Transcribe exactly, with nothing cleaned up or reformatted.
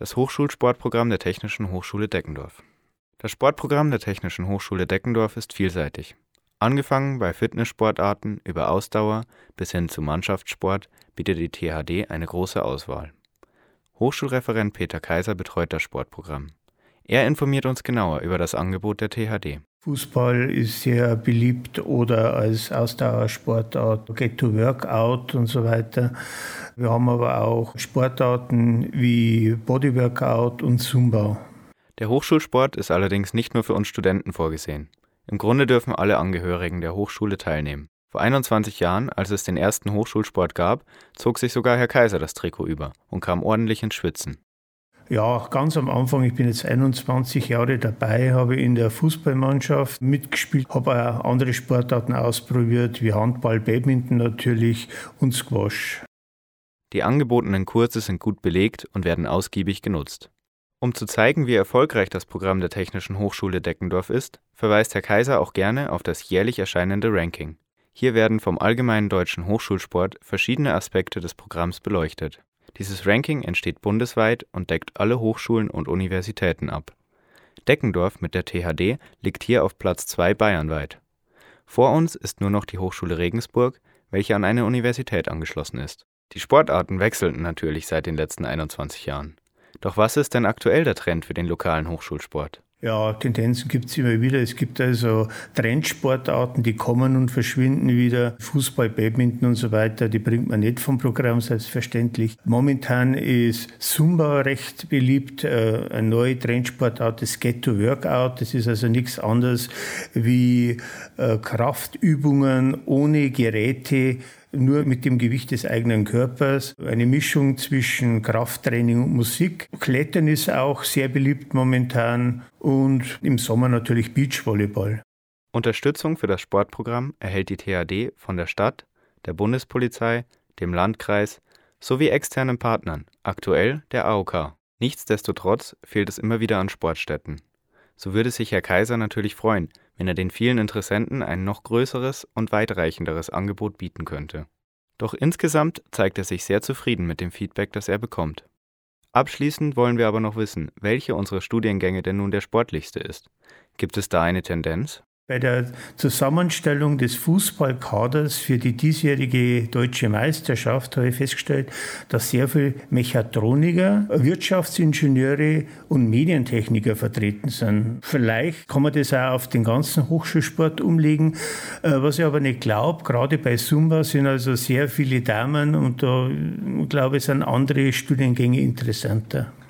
Das Hochschulsportprogramm der Technischen Hochschule Deckendorf. Das Sportprogramm der Technischen Hochschule Deckendorf ist vielseitig. Angefangen bei Fitnesssportarten über Ausdauer bis hin zu Mannschaftssport bietet die T H D eine große Auswahl. Hochschulreferent Peter Kaiser betreut das Sportprogramm. Er informiert uns genauer über das Angebot der T H D. Fußball ist sehr beliebt oder als Ausdauersportart, Get-to-Workout und so weiter. Wir haben aber auch Sportarten wie Bodyworkout und Zumba. Der Hochschulsport ist allerdings nicht nur für uns Studenten vorgesehen. Im Grunde dürfen alle Angehörigen der Hochschule teilnehmen. Vor einundzwanzig Jahren, als es den ersten Hochschulsport gab, zog sich sogar Herr Kaiser das Trikot über und kam ordentlich ins Schwitzen. Ja, ganz am Anfang, ich bin jetzt einundzwanzig Jahre dabei, habe in der Fußballmannschaft mitgespielt, habe auch andere Sportarten ausprobiert, wie Handball, Badminton natürlich und Squash. Die angebotenen Kurse sind gut belegt und werden ausgiebig genutzt. Um zu zeigen, wie erfolgreich das Programm der Technischen Hochschule Deckendorf ist, verweist Herr Kaiser auch gerne auf das jährlich erscheinende Ranking. Hier werden vom Allgemeinen Deutschen Hochschulsport verschiedene Aspekte des Programms beleuchtet. Dieses Ranking entsteht bundesweit und deckt alle Hochschulen und Universitäten ab. Deckendorf mit der T H D liegt hier auf Platz zwei bayernweit. Vor uns ist nur noch die Hochschule Regensburg, welche an eine Universität angeschlossen ist. Die Sportarten wechselten natürlich seit den letzten einundzwanzig Jahren. Doch was ist denn aktuell der Trend für den lokalen Hochschulsport? Ja, Tendenzen gibt es immer wieder. Es gibt also Trendsportarten, die kommen und verschwinden wieder. Fußball, Badminton und so weiter, die bringt man nicht vom Programm, selbstverständlich. Momentan ist Zumba recht beliebt, äh, eine neue Trendsportart, das Get-to-Workout. Das ist also nichts anderes wie äh, Kraftübungen ohne Geräte, nur mit dem Gewicht des eigenen Körpers. Eine Mischung zwischen Krafttraining und Musik. Klettern ist auch sehr beliebt momentan und im Sommer natürlich Beachvolleyball. Unterstützung für das Sportprogramm erhält die T H D von der Stadt, der Bundespolizei, dem Landkreis sowie externen Partnern, aktuell der A O K. Nichtsdestotrotz fehlt es immer wieder an Sportstätten. So würde sich Herr Kaiser natürlich freuen, wenn er den vielen Interessenten ein noch größeres und weitreichenderes Angebot bieten könnte. Doch insgesamt zeigt er sich sehr zufrieden mit dem Feedback, das er bekommt. Abschließend wollen wir aber noch wissen, welche unserer Studiengänge denn nun der sportlichste ist. Gibt es da eine Tendenz? Bei der Zusammenstellung des Fußballkaders für die diesjährige deutsche Meisterschaft habe ich festgestellt, dass sehr viele Mechatroniker, Wirtschaftsingenieure und Medientechniker vertreten sind. Vielleicht kann man das auch auf den ganzen Hochschulsport umlegen, was ich aber nicht glaube. Gerade bei Zumba sind also sehr viele Damen und da, glaube ich, sind andere Studiengänge interessanter.